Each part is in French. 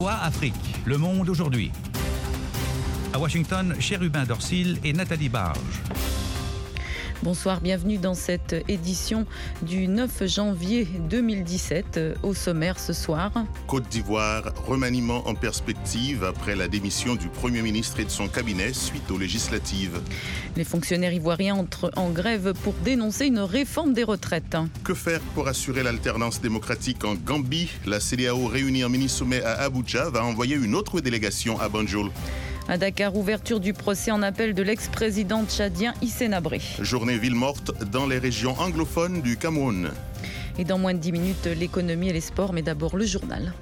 Afrique, le monde aujourd'hui. À Washington, Chérubin Dorsil et Nathalie Barge. Bonsoir, bienvenue dans cette édition du 9 janvier 2017. Au sommaire ce soir. Côte d'Ivoire, remaniement en perspective après la démission du Premier ministre et de son cabinet suite aux législatives. Les fonctionnaires ivoiriens entrent en grève pour dénoncer une réforme des retraites. Que faire pour assurer l'alternance démocratique en Gambie? La CEDEAO réunie en mini-sommet à Abuja va envoyer une autre délégation à Banjul. À Dakar, ouverture du procès en appel de l'ex-président tchadien Hissène Habré. Journée ville morte dans les régions anglophones du Cameroun. Et dans moins de 10 minutes, l'économie et les sports, mais d'abord le journal.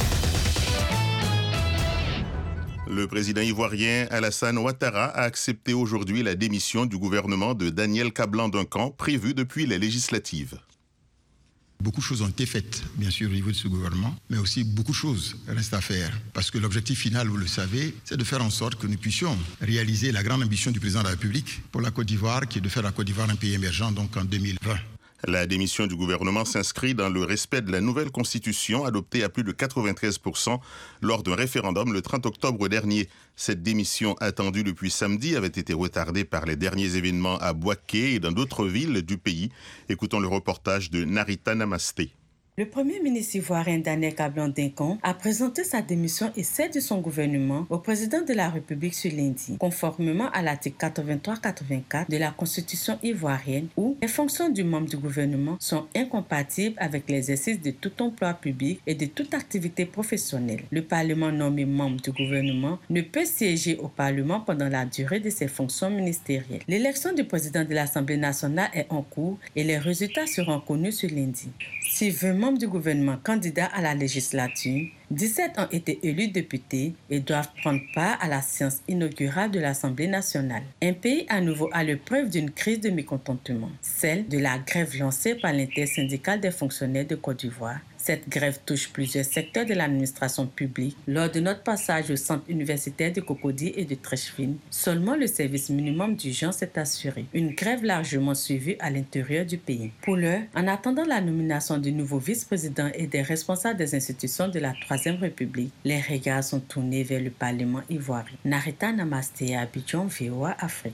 Le président ivoirien Alassane Ouattara a accepté aujourd'hui la démission du gouvernement de Daniel Kablan-Duncan prévue depuis les législatives. Beaucoup de choses ont été faites, bien sûr, au niveau de ce gouvernement, mais aussi beaucoup de choses restent à faire. Parce que l'objectif final, vous le savez, c'est de faire en sorte que nous puissions réaliser la grande ambition du président de la République pour la Côte d'Ivoire, qui est de faire la Côte d'Ivoire un pays émergent, donc en 2020. La démission du gouvernement s'inscrit dans le respect de la nouvelle constitution adoptée à plus de 93% lors d'un référendum le 30 octobre dernier. Cette démission attendue depuis samedi avait été retardée par les derniers événements à Bouaké et dans d'autres villes du pays. Écoutons le reportage de Narita Namasté. Le Premier ministre ivoirien Daniel Kablan-Duncan a présenté sa démission et celle de son gouvernement au président de la République ce lundi, conformément à l'article 83-84 de la Constitution ivoirienne où les fonctions du membre du gouvernement sont incompatibles avec l'exercice de tout emploi public et de toute activité professionnelle. Le Parlement nommé membre du gouvernement ne peut siéger au Parlement pendant la durée de ses fonctions ministérielles. L'élection du président de l'Assemblée nationale est en cours et les résultats seront connus ce lundi. Si 20 membres du gouvernement candidats à la législature, 17 ont été élus députés et doivent prendre part à la séance inaugurale de l'Assemblée nationale. Un pays à nouveau à l'épreuve d'une crise de mécontentement, celle de la grève lancée par l'intersyndicale des fonctionnaires de Côte d'Ivoire. Cette grève touche plusieurs secteurs de l'administration publique. Lors de notre passage au centre universitaire de Cocody et de Trècheville, seulement le service minimum d'urgence est assuré. Une grève largement suivie à l'intérieur du pays. Pour l'heure, en attendant la nomination du nouveau vice-président et des responsables des institutions de la Troisième République, les regards sont tournés vers le Parlement ivoirien. Narita Namasté, Abidjan, VOA Afrique.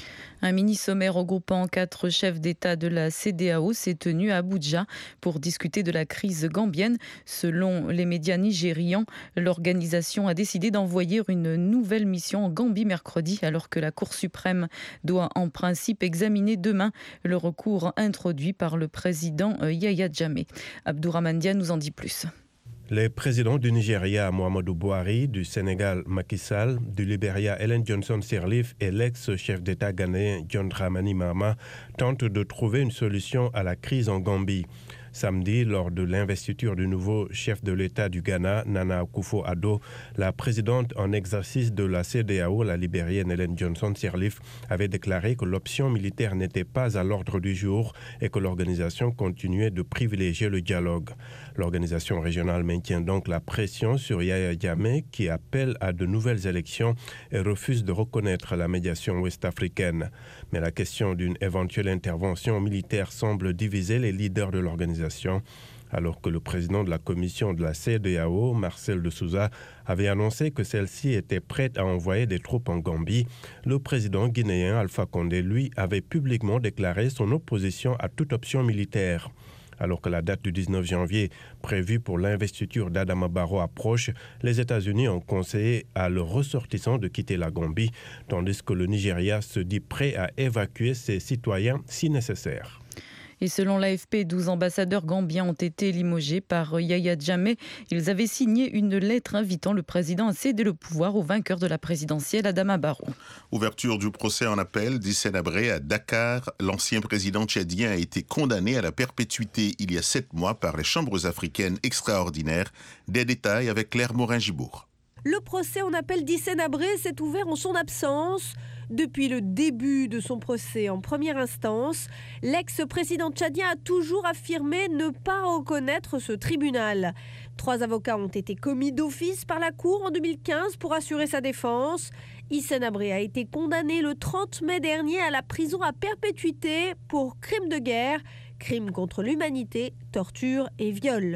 Un mini-sommet regroupant 4 chefs d'État de la CEDEAO s'est tenu à Abuja pour discuter de la crise gambienne. Selon les médias nigérians, l'organisation a décidé d'envoyer une nouvelle mission en Gambie mercredi, alors que la Cour suprême doit en principe examiner demain le recours introduit par le président Yahya Jammeh. Abdourahmane Dia nous en dit plus. Les présidents du Nigeria, Muhammadu Buhari, du Sénégal, Macky Sall, du Libéria, Ellen Johnson Sirleaf et l'ex-chef d'État ghanéen John Dramani Mahama tentent de trouver une solution à la crise en Gambie. Samedi, lors de l'investiture du nouveau chef de l'État du Ghana, Nana Akufo-Addo, la présidente en exercice de la CEDEAO, la libérienne Ellen Johnson Sirleaf, avait déclaré que l'option militaire n'était pas à l'ordre du jour et que l'organisation continuait de privilégier le dialogue. L'organisation régionale maintient donc la pression sur Yahya Jammeh qui appelle à de nouvelles élections et refuse de reconnaître la médiation ouest-africaine. Mais la question d'une éventuelle intervention militaire semble diviser les leaders de l'organisation. Alors que le président de la commission de la CEDEAO, Marcel de Souza, avait annoncé que celle-ci était prête à envoyer des troupes en Gambie, le président guinéen Alpha Condé, lui, avait publiquement déclaré son opposition à toute option militaire. Alors que la date du 19 janvier prévue pour l'investiture d'Adama Barrow approche, les États-Unis ont conseillé à leurs ressortissants de quitter la Gambie, tandis que le Nigeria se dit prêt à évacuer ses citoyens si nécessaire. Et selon l'AFP, 12 ambassadeurs gambiens ont été limogés par Yahya Jammeh. Ils avaient signé une lettre invitant le président à céder le pouvoir au vainqueur de la présidentielle, Adama Barrow. Ouverture du procès en appel d'Hissène Habré à Dakar. L'ancien président tchadien a été condamné à la perpétuité il y a 7 mois par les chambres africaines extraordinaires. Des détails avec Claire Morin-Gibourg. Le procès en appel d'Hissène Habré s'est ouvert en son absence. Depuis le début de son procès en première instance, l'ex-président tchadien a toujours affirmé ne pas reconnaître ce tribunal. 3 avocats ont été commis d'office par la Cour en 2015 pour assurer sa défense. Hissène Habré a été condamné le 30 mai dernier à la prison à perpétuité pour crimes de guerre, crimes contre l'humanité, torture et viol.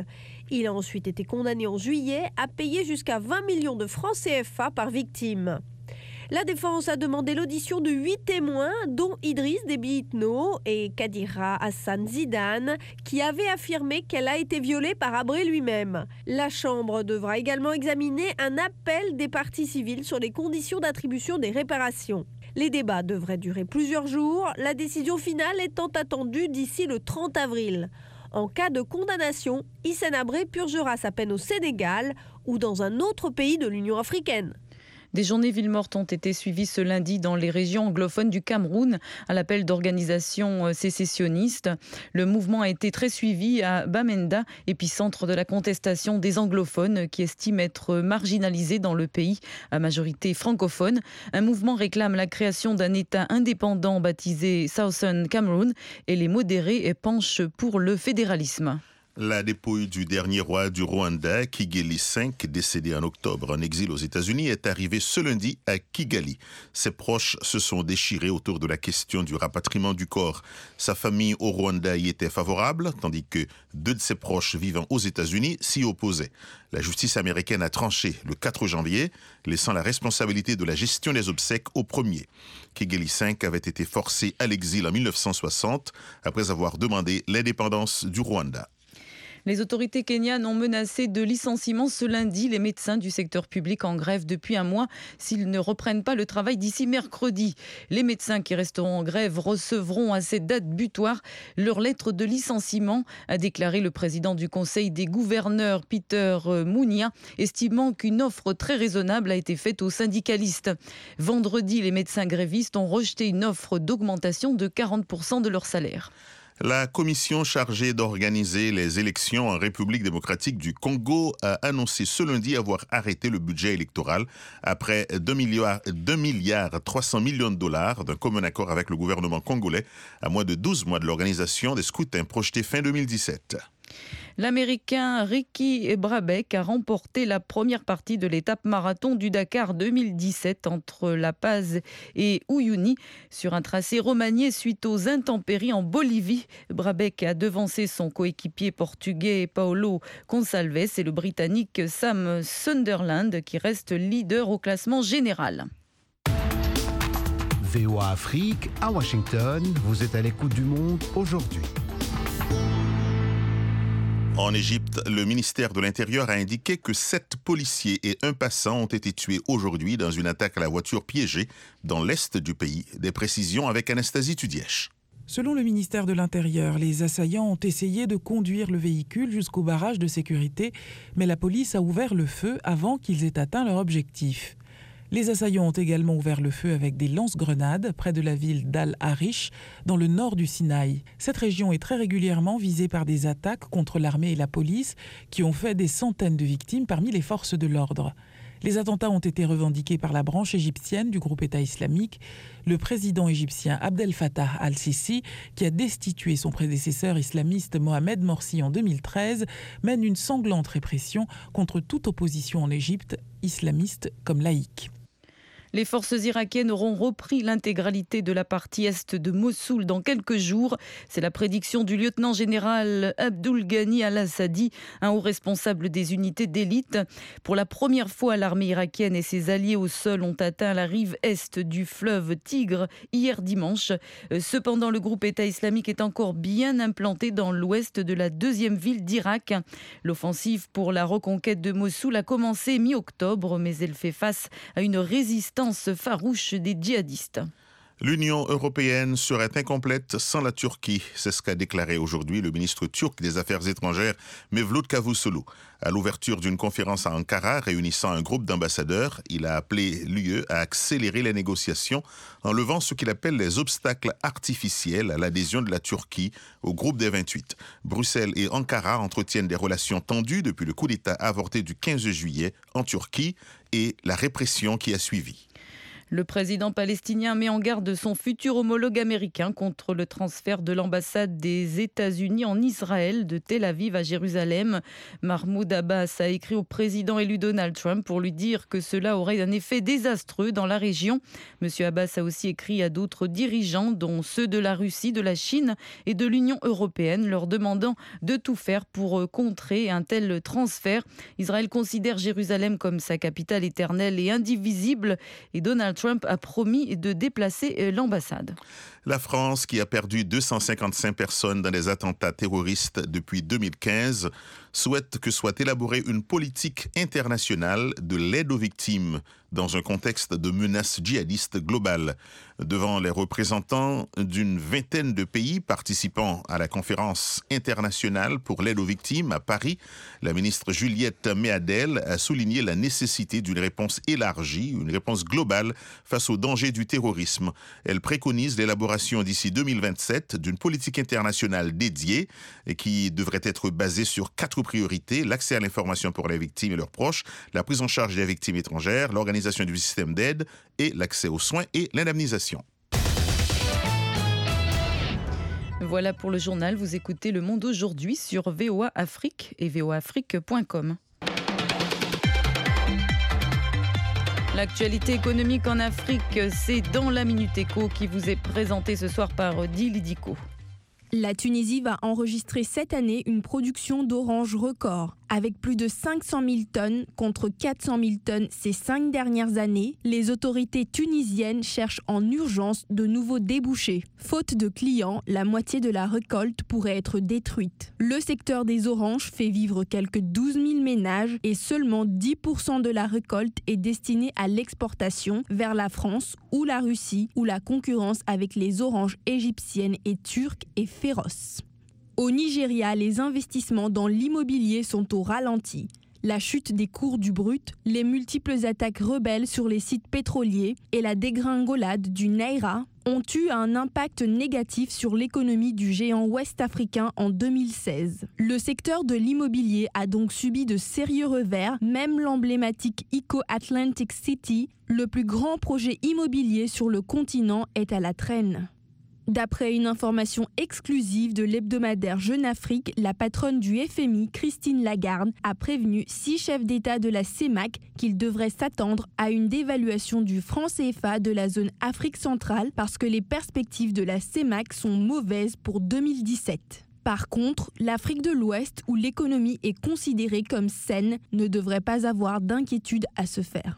Il a ensuite été condamné en juillet à payer jusqu'à 20 millions de francs CFA par victime. La défense a demandé l'audition de 8 témoins, dont Idriss Déby Itno et Kadira Hassan Zidane, qui avaient affirmé qu'elle a été violée par Habré lui-même. La Chambre devra également examiner un appel des parties civiles sur les conditions d'attribution des réparations. Les débats devraient durer plusieurs jours, la décision finale étant attendue d'ici le 30 avril. En cas de condamnation, Hissène Habré purgera sa peine au Sénégal ou dans un autre pays de l'Union africaine. Des journées villes mortes ont été suivies ce lundi dans les régions anglophones du Cameroun à l'appel d'organisations sécessionnistes. Le mouvement a été très suivi à Bamenda, épicentre de la contestation des anglophones qui estiment être marginalisés dans le pays à majorité francophone. Un mouvement réclame la création d'un État indépendant baptisé Southern Cameroon et les modérés penchent pour le fédéralisme. La dépouille du dernier roi du Rwanda, Kigali V, décédé en octobre en exil aux États-Unis, est arrivée ce lundi à Kigali. Ses proches se sont déchirés autour de la question du rapatriement du corps. Sa famille au Rwanda y était favorable, tandis que 2 de ses proches vivant aux États-Unis s'y opposaient. La justice américaine a tranché le 4 janvier, laissant la responsabilité de la gestion des obsèques au premier. Kigali V avait été forcé à l'exil en 1960 après avoir demandé l'indépendance du Rwanda. Les autorités kenyanes ont menacé de licenciement ce lundi les médecins du secteur public en grève depuis un mois s'ils ne reprennent pas le travail d'ici mercredi. Les médecins qui resteront en grève recevront à cette date butoir leur lettre de licenciement, a déclaré le président du Conseil des gouverneurs Peter Munya, estimant qu'une offre très raisonnable a été faite aux syndicalistes. Vendredi, les médecins grévistes ont rejeté une offre d'augmentation de 40% de leur salaire. La commission chargée d'organiser les élections en République démocratique du Congo a annoncé ce lundi avoir arrêté le budget électoral après 2 milliards 300 millions de dollars d'un commun accord avec le gouvernement congolais à moins de 12 mois de l'organisation des scrutins projetés fin 2017. L'Américain Ricky Brabec a remporté la première partie de l'étape marathon du Dakar 2017 entre La Paz et Uyuni sur un tracé remanié suite aux intempéries en Bolivie. Brabec a devancé son coéquipier portugais Paulo Gonçalves et le Britannique Sam Sunderland qui reste leader au classement général. VOA Afrique à Washington, vous êtes à l'écoute du monde aujourd'hui. En Égypte, le ministère de l'Intérieur a indiqué que 7 policiers et un passant ont été tués aujourd'hui dans une attaque à la voiture piégée dans l'est du pays. Des précisions avec Anastasie Tudièche. Selon le ministère de l'Intérieur, les assaillants ont essayé de conduire le véhicule jusqu'au barrage de sécurité, mais la police a ouvert le feu avant qu'ils aient atteint leur objectif. Les assaillants ont également ouvert le feu avec des lance-grenades près de la ville d'Al-Arish, dans le nord du Sinaï. Cette région est très régulièrement visée par des attaques contre l'armée et la police qui ont fait des centaines de victimes parmi les forces de l'ordre. Les attentats ont été revendiqués par la branche égyptienne du groupe État islamique. Le président égyptien Abdel Fattah al-Sisi, qui a destitué son prédécesseur islamiste Mohamed Morsi en 2013, mène une sanglante répression contre toute opposition en Égypte, islamiste comme laïque. Les forces irakiennes auront repris l'intégralité de la partie est de Mossoul dans quelques jours. C'est la prédiction du lieutenant-général Abdul Ghani al-Assadi, un haut responsable des unités d'élite. Pour la première fois, l'armée irakienne et ses alliés au sol ont atteint la rive est du fleuve Tigre hier dimanche. Cependant, le groupe État islamique est encore bien implanté dans l'ouest de la deuxième ville d'Irak. L'offensive pour la reconquête de Mossoul a commencé mi-octobre, mais elle fait face à une résistance farouche des djihadistes. L'Union européenne serait incomplète sans la Turquie. C'est ce qu'a déclaré aujourd'hui le ministre turc des Affaires étrangères, Mevlut Cavusoglu. À l'ouverture d'une conférence à Ankara réunissant un groupe d'ambassadeurs, il a appelé l'UE à accélérer les négociations en levant ce qu'il appelle les obstacles artificiels à l'adhésion de la Turquie au groupe des 28. Bruxelles et Ankara entretiennent des relations tendues depuis le coup d'État avorté du 15 juillet en Turquie et la répression qui a suivi. Le président palestinien met en garde son futur homologue américain contre le transfert de l'ambassade des États-Unis en Israël de Tel Aviv à Jérusalem. Mahmoud Abbas a écrit au président élu Donald Trump pour lui dire que cela aurait un effet désastreux dans la région. Monsieur Abbas a aussi écrit à d'autres dirigeants, dont ceux de la Russie, de la Chine et de l'Union européenne, leur demandant de tout faire pour contrer un tel transfert. Israël considère Jérusalem comme sa capitale éternelle et indivisible et Donald Trump a promis de déplacer l'ambassade. La France, qui a perdu 255 personnes dans des attentats terroristes depuis 2015, souhaite que soit élaborée une politique internationale de l'aide aux victimes dans un contexte de menace djihadiste globale. Devant les représentants d'une vingtaine de pays participant à la conférence internationale pour l'aide aux victimes à Paris, la ministre Juliette Méadel a souligné la nécessité d'une réponse élargie, une réponse globale face aux dangers du terrorisme. Elle préconise l'élaboration d'ici 2027 d'une politique internationale dédiée et qui devrait être basée sur 4 priorités: l'accès à l'information pour les victimes et leurs proches, la prise en charge des victimes étrangères, l'organisation du système d'aide et l'accès aux soins et l'indemnisation. Voilà pour le journal. Vous écoutez Le Monde aujourd'hui sur VOA Afrique et voaafrique.com. L'actualité économique en Afrique, c'est dans la Minute Éco qui vous est présentée ce soir par Dili Diko. La Tunisie va enregistrer cette année une production d'oranges record. Avec plus de 500 000 tonnes contre 400 000 tonnes ces 5 dernières années, les autorités tunisiennes cherchent en urgence de nouveaux débouchés. Faute de clients, la moitié de la récolte pourrait être détruite. Le secteur des oranges fait vivre quelques 12 000 ménages et seulement 10% de la récolte est destinée à l'exportation vers la France ou la Russie, où la concurrence avec les oranges égyptiennes et turques est féroce. Au Nigeria, les investissements dans l'immobilier sont au ralenti. La chute des cours du brut, les multiples attaques rebelles sur les sites pétroliers et la dégringolade du Naira ont eu un impact négatif sur l'économie du géant ouest-africain en 2016. Le secteur de l'immobilier a donc subi de sérieux revers, même l'emblématique Eco Atlantic City, le plus grand projet immobilier sur le continent, est à la traîne. D'après une information exclusive de l'hebdomadaire Jeune Afrique, la patronne du FMI, Christine Lagarde, a prévenu 6 chefs d'État de la CEMAC qu'ils devraient s'attendre à une dévaluation du franc CFA de la zone Afrique centrale parce que les perspectives de la CEMAC sont mauvaises pour 2017. Par contre, l'Afrique de l'Ouest, où l'économie est considérée comme saine, ne devrait pas avoir d'inquiétude à se faire.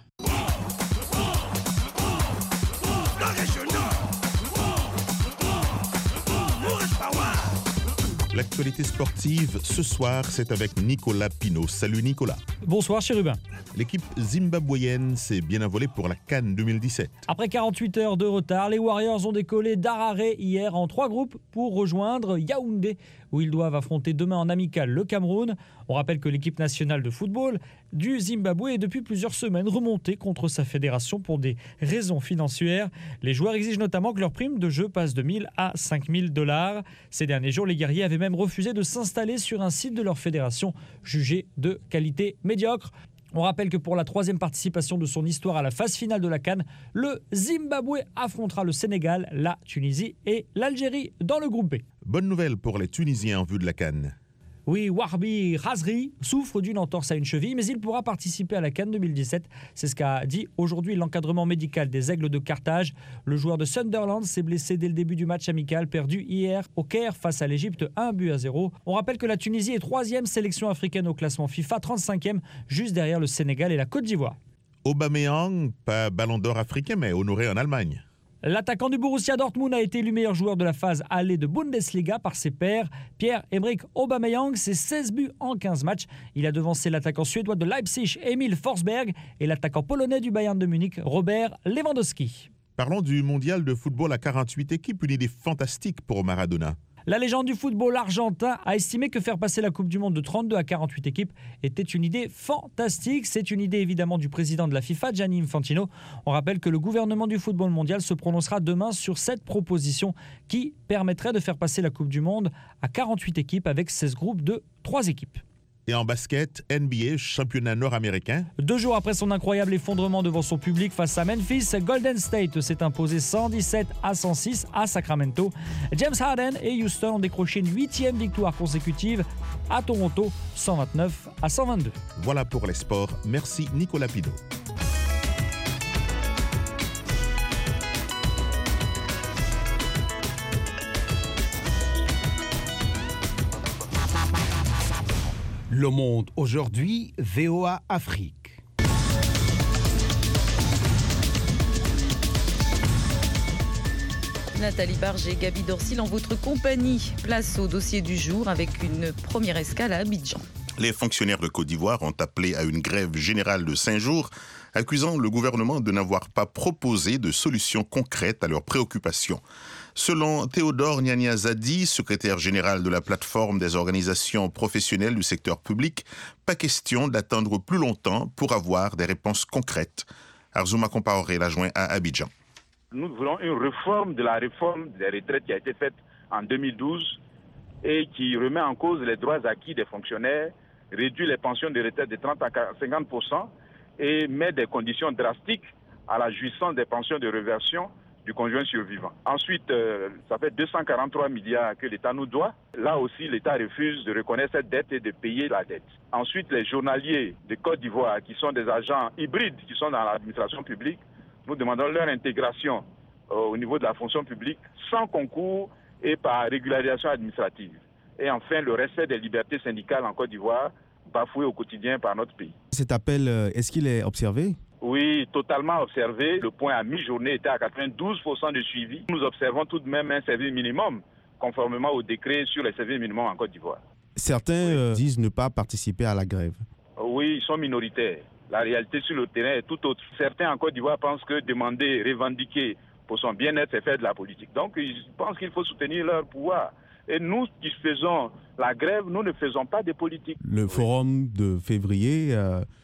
L'actualité sportive ce soir, c'est avec Nicolas Pinault. Salut Nicolas. Bonsoir Chérubin. L'équipe zimbabwéenne s'est bien envolée pour la CAN 2017. Après 48 heures de retard, les Warriors ont décollé d'Harare hier en 3 groupes pour rejoindre Yaoundé, où ils doivent affronter demain en amical le Cameroun. On rappelle que l'équipe nationale de football du Zimbabwe est depuis plusieurs semaines remontée contre sa fédération pour des raisons financières. Les joueurs exigent notamment que leur prime de jeu passe de 1 000 à 5 000 $. Ces derniers jours, les guerriers avaient même refusé de s'installer sur un site de leur fédération jugé de qualité médiocre. On rappelle que pour la 3e participation de son histoire à la phase finale de la CAN, le Zimbabwe affrontera le Sénégal, la Tunisie et l'Algérie dans le groupe B. Bonne nouvelle pour les Tunisiens en vue de la CAN. Oui, Warbi Razri souffre d'une entorse à une cheville, mais il pourra participer à la CAN 2017. C'est ce qu'a dit aujourd'hui l'encadrement médical des Aigles de Carthage. Le joueur de Sunderland s'est blessé dès le début du match amical perdu hier au Caire face à l'Égypte 1-0. On rappelle que la Tunisie est 3e sélection africaine au classement FIFA, 35e, juste derrière le Sénégal et la Côte d'Ivoire. Aubameyang, pas ballon d'or africain, mais honoré en Allemagne. L'attaquant du Borussia Dortmund a été élu meilleur joueur de la phase aller de Bundesliga par ses pairs. Pierre-Emerick Aubameyang, c'est 16 buts en 15 matchs. Il a devancé l'attaquant suédois de Leipzig, Emil Forsberg, et l'attaquant polonais du Bayern de Munich, Robert Lewandowski. Parlons du mondial de football à 48 équipes, une idée fantastique pour Maradona. La légende du football argentin a estimé que faire passer la Coupe du Monde de 32 à 48 équipes était une idée fantastique. C'est une idée évidemment du président de la FIFA, Gianni Infantino. On rappelle que le gouvernement du football mondial se prononcera demain sur cette proposition qui permettrait de faire passer la Coupe du Monde à 48 équipes avec 16 groupes de 3 équipes. Et en basket, NBA, championnat nord-américain. 2 jours après son incroyable effondrement devant son public face à Memphis, Golden State s'est imposé 117-106 à Sacramento. James Harden et Houston ont décroché une 8e victoire consécutive à Toronto, 129-122. Voilà pour les sports. Merci Nicolas Pidot. Le Monde aujourd'hui, VOA Afrique. Nathalie Barge et Gaby Dorsil en votre compagnie. Place au dossier du jour avec une première escale à Abidjan. Les fonctionnaires de Côte d'Ivoire ont appelé à une grève générale de 5 jours, accusant le gouvernement de n'avoir pas proposé de solutions concrètes à leurs préoccupations. Selon Théodore Nyania Zadi, secrétaire général de la plateforme des organisations professionnelles du secteur public, pas question d'attendre plus longtemps pour avoir des réponses concrètes. Arzouma Compaoré l'a joint à Abidjan. Nous voulons une réforme de la réforme des retraites qui a été faite en 2012 et qui remet en cause les droits acquis des fonctionnaires, réduit les pensions de retraite de 30 à 50% et met des conditions drastiques à la jouissance des pensions de réversion du conjoint survivant. Ensuite, ça fait 243 milliards que l'État nous doit. Là aussi, l'État refuse de reconnaître cette dette et de payer la dette. Ensuite, les journaliers de Côte d'Ivoire, qui sont des agents hybrides, qui sont dans l'administration publique, nous demandons leur intégration au niveau de la fonction publique sans concours et par régularisation administrative. Et enfin, le respect des libertés syndicales en Côte d'Ivoire, bafoué au quotidien par notre pays. Cet appel, est-ce qu'il est observé ? Oui, totalement observé. Le point à mi-journée était à 92% de suivi. Nous observons tout de même un service minimum, conformément au décret sur les services minimums en Côte d'Ivoire. Certains disent ne pas participer à la grève. Oui, ils sont minoritaires. La réalité sur le terrain est tout autre. Certains en Côte d'Ivoire pensent que demander, revendiquer pour son bien-être, c'est faire de la politique. Donc, ils pensent qu'il faut soutenir leur pouvoir. Et nous qui faisons la grève, nous ne faisons pas de politique. Le forum de février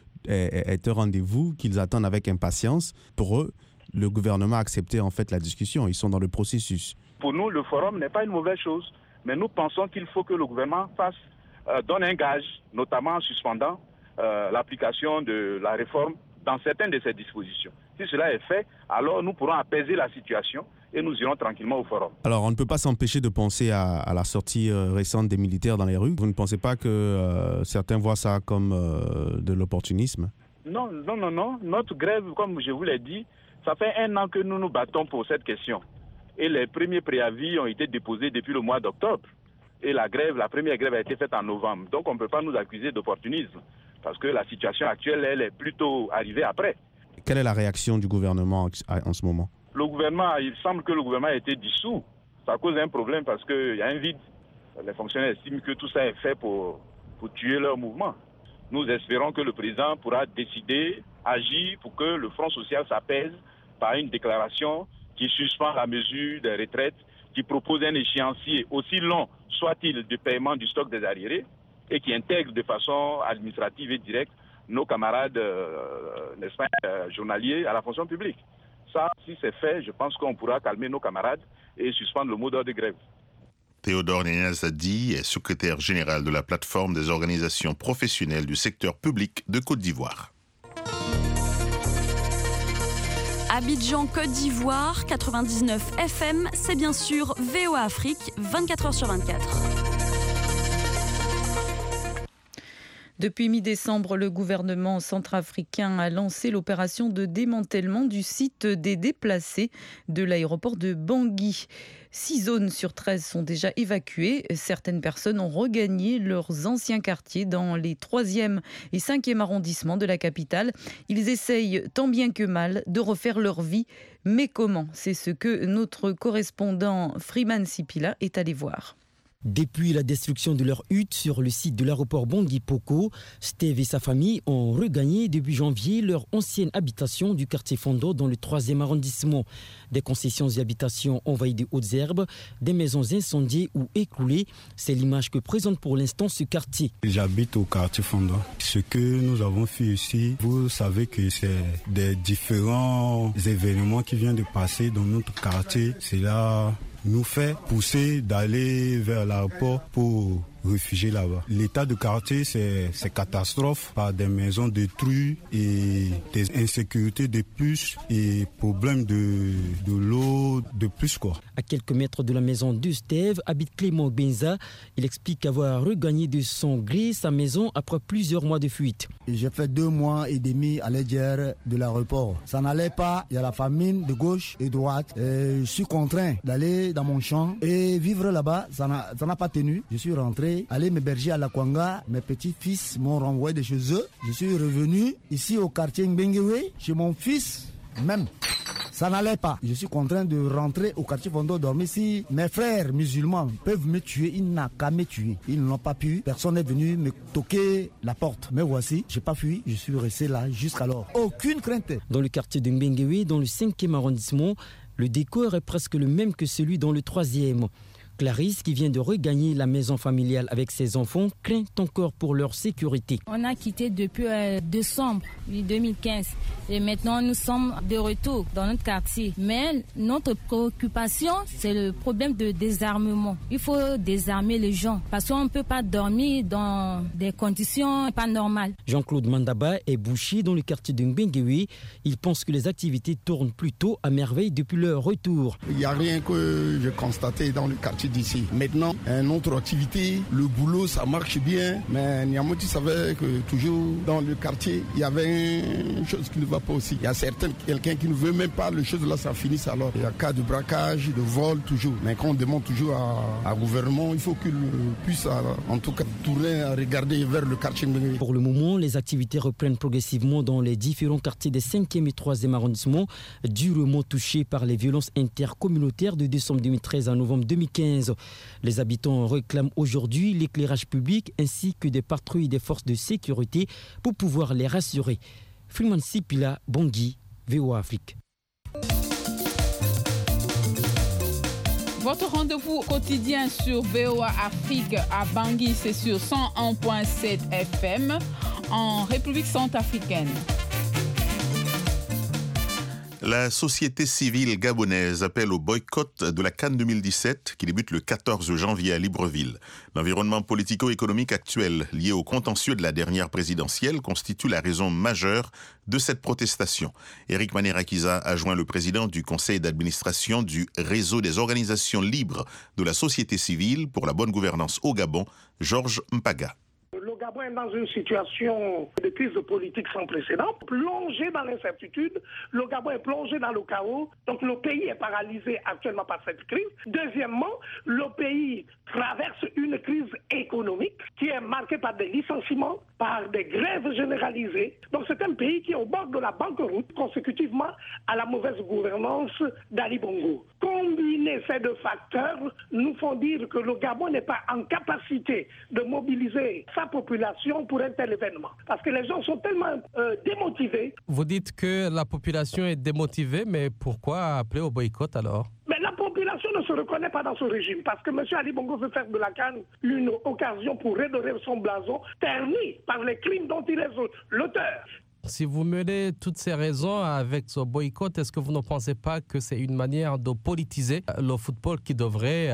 est un rendez-vous qu'ils attendent avec impatience. Pour eux, le gouvernement a accepté en fait la discussion. Ils sont dans le processus. Pour nous, le forum n'est pas une mauvaise chose. Mais nous pensons qu'il faut que le gouvernement donne un gage, notamment en suspendant l'application de la réforme dans certaines de ces dispositions. Si cela est fait, alors nous pourrons apaiser la situation et nous irons tranquillement au forum. Alors, on ne peut pas s'empêcher de penser à la sortie récente des militaires dans les rues. Vous ne pensez pas que certains voient ça comme de l'opportunisme ? Non. Notre grève, comme je vous l'ai dit, ça fait 1 an que nous nous battons pour cette question. Et les premiers préavis ont été déposés depuis le mois d'octobre. Et la première grève a été faite en novembre. Donc, on ne peut pas nous accuser d'opportunisme. Parce que la situation actuelle, elle est plutôt arrivée après. Quelle est la réaction du gouvernement en ce moment ? Il semble que le gouvernement a été dissous. Ça cause un problème parce qu'il y a un vide. Les fonctionnaires estiment que tout ça est fait pour tuer leur mouvement. Nous espérons que le président pourra décider, agir pour que le Front social s'apaise par une déclaration qui suspend la mesure des retraites, qui propose un échéancier aussi long soit-il de paiement du stock des arriérés et qui intègre de façon administrative et directe nos camarades, n'est-ce pas, journaliers à la fonction publique. Ça, si c'est fait, je pense qu'on pourra calmer nos camarades et suspendre le mot d'ordre de grève. Théodore Nyania Zadi est secrétaire général de la plateforme des organisations professionnelles du secteur public de Côte d'Ivoire. Abidjan, Côte d'Ivoire, 99 FM, c'est bien sûr VOA Afrique, 24h/24. Depuis mi-décembre, le gouvernement centrafricain a lancé l'opération de démantèlement du site des déplacés de l'aéroport de Bangui. 6 zones sur 13 sont déjà évacuées. Certaines personnes ont regagné leurs anciens quartiers dans les 3e et 5e arrondissements de la capitale. Ils essayent tant bien que mal de refaire leur vie. Mais comment ? C'est ce que notre correspondant Freeman Sipila est allé voir. Depuis la destruction de leur hutte sur le site de l'aéroport Bangui-Poko, Steve et sa famille ont regagné début janvier leur ancienne habitation du quartier Fondo dans le 3e arrondissement. Des concessions et habitations envahies de hautes herbes, des maisons incendiées ou écroulées. C'est l'image que présente pour l'instant ce quartier. J'habite au quartier Fondo. Ce que nous avons fait ici, vous savez que c'est des différents événements qui viennent de passer dans notre quartier. Cela nous fait pousser d'aller vers l'aéroport pour réfugiés là-bas. L'état de quartier, c'est catastrophe par des maisons détruites et des insécurités de plus et problèmes de l'eau de plus, quoi. À quelques mètres de la maison de Steve habite Clément Benza. Il explique avoir regagné de son gré sa maison après plusieurs mois de fuite. J'ai fait 2 mois et demi à l'intérieur de l'aéroport. Ça n'allait pas, il y a la famine de gauche et droite. Je suis contraint d'aller dans mon champ et vivre là-bas, ça n'a pas tenu. Je suis rentré, aller m'héberger à la Kwanga. Mes petits-fils m'ont renvoyé de chez eux. Je suis revenu ici au quartier Mbengewe, chez mon fils même. Ça n'allait pas. Je suis contraint de rentrer au quartier Fondo dormir. Si mes frères musulmans peuvent me tuer, ils n'ont qu'à me tuer. Ils ne l'ont pas pu. Personne n'est venu me toquer la porte. Mais voici, je n'ai pas fui. Je suis resté là jusqu'alors. Aucune crainte. Dans le quartier de Mbengewe, dans le 5e arrondissement, le décor est presque le même que celui dans le 3e. Clarisse, qui vient de regagner la maison familiale avec ses enfants, craint encore pour leur sécurité. On a quitté depuis décembre 2015 et maintenant nous sommes de retour dans notre quartier. Mais notre préoccupation, c'est le problème de désarmement. Il faut désarmer les gens parce qu'on ne peut pas dormir dans des conditions pas normales. Jean-Claude Mandaba est boucher dans le quartier de Mbengewe. Il pense que les activités tournent plutôt à merveille depuis leur retour. Il n'y a rien que j'ai constaté dans le quartier d'ici. Maintenant, notre activité, le boulot, ça marche bien, mais Niamoti savait que toujours dans le quartier, il y avait une chose qui ne va pas aussi. Il y a quelqu'un qui ne veut même pas, les choses là, ça finisse alors. Il y a cas de braquage, de vol, toujours. Mais quand on demande toujours à gouvernement, il faut qu'il puisse, en tout cas, tourner à regarder vers le quartier. Pour le moment, les activités reprennent progressivement dans les différents quartiers des 5e et 3e arrondissements, durement touchés par les violences intercommunautaires de décembre 2013 à novembre 2015. Les habitants réclament aujourd'hui l'éclairage public ainsi que des patrouilles des forces de sécurité pour pouvoir les rassurer. Freeman Sipila, Bangui, VOA Afrique. Votre rendez-vous quotidien sur VOA Afrique à Bangui, c'est sur 101.7 FM en République centrafricaine. La société civile gabonaise appelle au boycott de la CAN 2017 qui débute le 14 janvier à Libreville. L'environnement politico-économique actuel lié au contentieux de la dernière présidentielle constitue la raison majeure de cette protestation. Éric Manerakiza a joint le président du conseil d'administration du réseau des organisations libres de la société civile pour la bonne gouvernance au Gabon, Georges Mpaga. Le Gabon est dans une situation de crise politique sans précédent, plongé dans l'incertitude. Le Gabon est plongé dans le chaos. Donc le pays est paralysé actuellement par cette crise. Deuxièmement, le pays traverse une crise économique qui est marquée par des licenciements, par des grèves généralisées. Donc c'est un pays qui est au bord de la banqueroute consécutivement à la mauvaise gouvernance d'Ali Bongo. Combiner ces deux facteurs nous font dire que le Gabon n'est pas en capacité de mobiliser sa population pour un tel événement. Parce que les gens sont tellement démotivés. Vous dites que la population est démotivée, mais pourquoi appeler au boycott alors ? Mais la population ne se reconnaît pas dans ce régime parce que M. Ali Bongo veut faire de la CAN une occasion pour redorer son blason terni par les crimes dont il est l'auteur. Si vous menez toutes ces raisons avec ce boycott, est-ce que vous ne pensez pas que c'est une manière de politiser le football qui devrait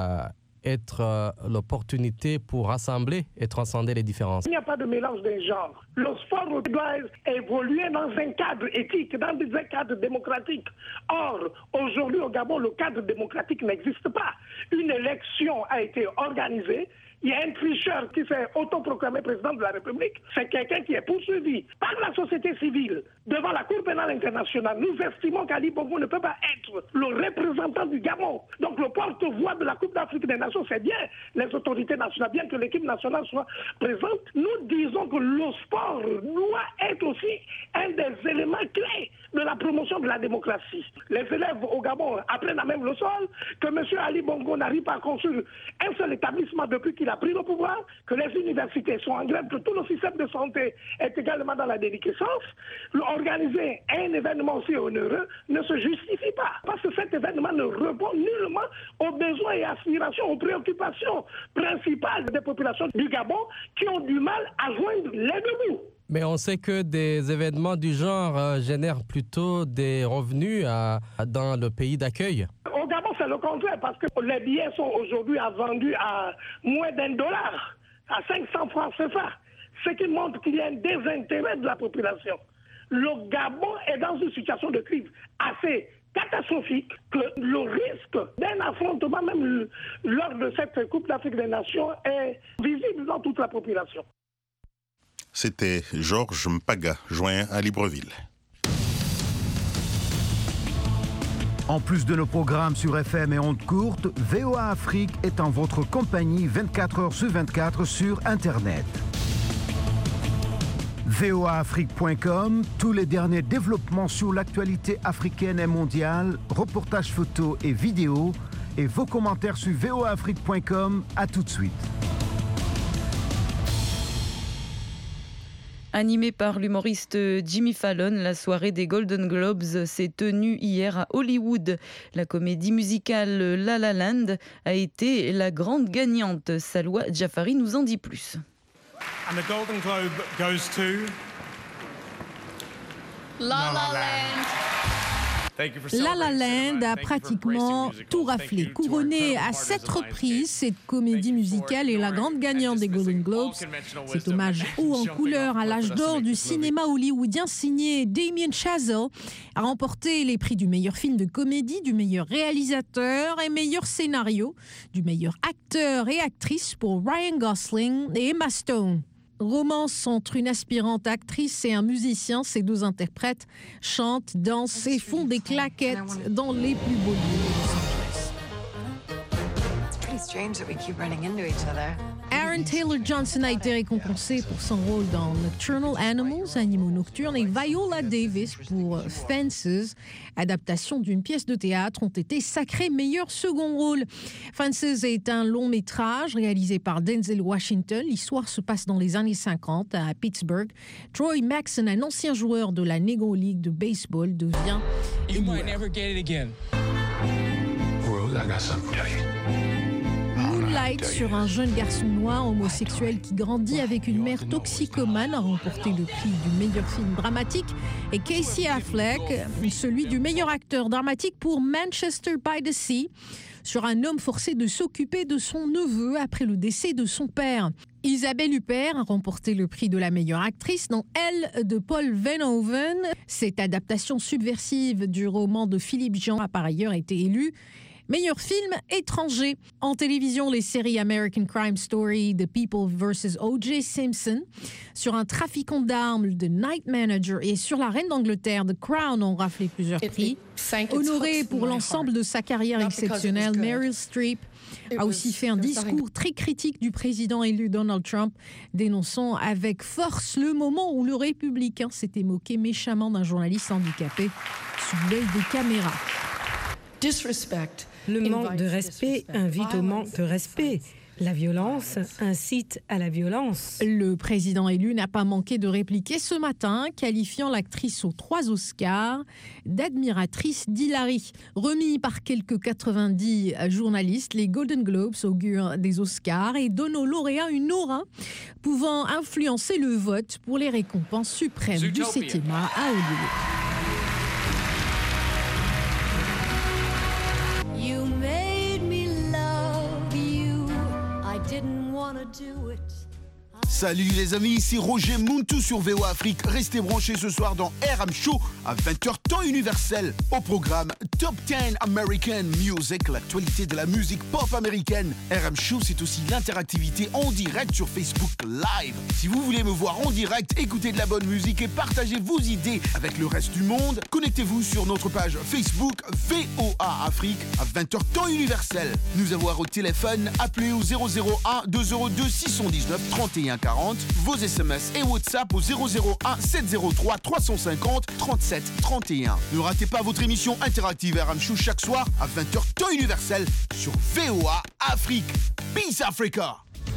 être l'opportunité pour rassembler et transcender les différences? Il n'y a pas de mélange des genres. Le sport doit évoluer dans un cadre éthique, dans un cadre démocratique. Or, aujourd'hui au Gabon, le cadre démocratique n'existe pas. Une élection a été organisée. Il y a un tricheur qui s'est autoproclamé président de la République. C'est quelqu'un qui est poursuivi par la société civile devant la Cour pénale internationale. Nous estimons qu'Ali Bongo ne peut pas être le représentant du Gabon. Donc le porte-voix de la Coupe d'Afrique des Nations, c'est bien les autorités nationales, bien que l'équipe nationale soit présente. Nous disons que le sport doit être aussi un des éléments clés de la promotion de la démocratie. Les élèves au Gabon apprennent à même le sol, que M. Ali Bongo n'arrive pas à construire un seul établissement depuis qu'il a pris le pouvoir, que les universités sont en grève, que tout le système de santé est également dans la déliquescence. Organiser un événement aussi onéreux ne se justifie pas, parce que cet événement ne répond nullement aux besoins et aspirations, aux préoccupations principales des populations du Gabon qui ont du mal à joindre les deux bouts. Mais on sait que des événements du genre génèrent plutôt des revenus dans le pays d'accueil. Au Gabon, c'est le contraire, parce que les billets sont aujourd'hui vendus à moins $1, à 500 francs CFA, ce qui montre qu'il y a un désintérêt de la population. Le Gabon est dans une situation de crise assez catastrophique, que le risque d'un affrontement même lors de cette Coupe d'Afrique des Nations est visible dans toute la population. C'était Georges Mpaga, joint à Libreville. En plus de nos programmes sur FM et ondes courtes, VOA Afrique est en votre compagnie 24 heures sur 24 sur Internet. voaafrique.com, tous les derniers développements sur l'actualité africaine et mondiale, reportages photos et vidéos, et vos commentaires sur voaafrique.com. À tout de suite. Animée par l'humoriste Jimmy Fallon, la soirée des Golden Globes s'est tenue hier à Hollywood. La comédie musicale La La Land a été la grande gagnante. Salwa Jafari nous en dit plus. And the Golden Globe goes to La La Land. La La Land a pratiquement tout raflé. Couronnée à 7 reprises, cette comédie musicale est la grande gagnante des Golden Globes. Cet hommage haut en couleur à l'âge d'or du cinéma hollywoodien signé Damien Chazelle a remporté les prix du meilleur film de comédie, du meilleur réalisateur et meilleur scénario, du meilleur acteur et actrice pour Ryan Gosling et Emma Stone. Romance entre une aspirante actrice et un musicien, ces deux interprètes chantent, dansent et font des claquettes dans les plus beaux lieux. Aaron Taylor-Johnson a été récompensé pour son rôle dans Nocturnal Animals, Animaux nocturnes, et Viola Davis pour Fences, adaptation d'une pièce de théâtre, ont été sacrés meilleur second rôle. Fences est un long métrage réalisé par Denzel Washington. L'histoire se passe dans les années 50 à Pittsburgh. Troy Maxson, un ancien joueur de la Negro League de baseball, devient Moonlight sur un jeune garçon noir homosexuel qui grandit avec une mère toxicomane a remporté le prix du meilleur film dramatique, et Casey Affleck celui du meilleur acteur dramatique pour Manchester by the Sea, sur un homme forcé de s'occuper de son neveu après le décès de son père. Isabelle Huppert a remporté le prix de la meilleure actrice dans Elle de Paul Verhoeven. Cette adaptation subversive du roman de Philippe Jean a par ailleurs été élue meilleur film étranger. En télévision, les séries American Crime Story, The People vs. O.J. Simpson, sur un trafiquant d'armes, The Night Manager, et sur la reine d'Angleterre, The Crown, ont raflé plusieurs prix. Honorée pour l'ensemble de sa carrière exceptionnelle, Meryl Streep a aussi fait un discours très critique du président élu Donald Trump, dénonçant avec force le moment où le républicain s'était moqué méchamment d'un journaliste handicapé sous l'œil des caméras. Le manque de respect invite au manque de respect. La violence incite à la violence. Le président élu n'a pas manqué de répliquer ce matin, qualifiant l'actrice aux 3 Oscars d'admiratrice d'Hillary. Remis par quelques 90 journalistes, les Golden Globes augurent des Oscars et donnent aux lauréats une aura pouvant influencer le vote pour les récompenses suprêmes du 7e art à Hollywood. Salut les amis, ici Roger Muntu sur VOA Afrique. Restez branchés ce soir dans RM Show à 20h temps universel. Au programme Top 10 American Music, l'actualité de la musique pop américaine. RM Show, c'est aussi l'interactivité en direct sur Facebook Live. Si vous voulez me voir en direct, écouter de la bonne musique et partager vos idées avec le reste du monde, connectez-vous sur notre page Facebook VOA Afrique à 20h temps universel. Nous avoir au téléphone, appelez au 001 202 619 31 40, vos SMS et WhatsApp au 001 703 350 37 31. Ne ratez pas votre émission interactive RM Show chaque soir à 20h temps universel sur VOA Afrique. Peace Africa!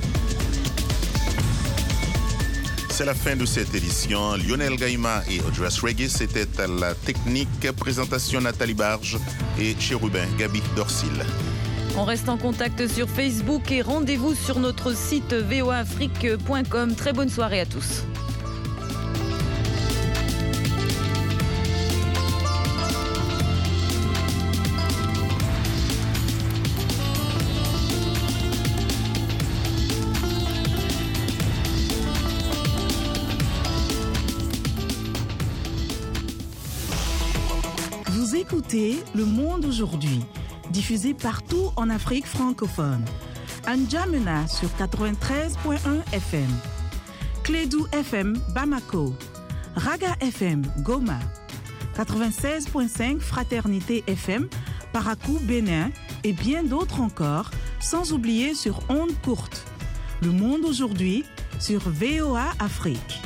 C'est la fin de cette édition. Lionel Gaïma et Audrey Regis étaient à la technique. Présentation Nathalie Barge et Chérubin Gabi Dorsil. On reste en contact sur Facebook et rendez-vous sur notre site voaafrique.com. Très bonne soirée à tous. Vous écoutez Le Monde aujourd'hui, diffusé partout en Afrique francophone. N'Djamena sur 93.1 FM. Clédou FM Bamako. Raga FM Goma. 96.5 Fraternité FM Parakou Bénin et bien d'autres encore, sans oublier sur ondes courtes. Le Monde aujourd'hui sur VOA Afrique.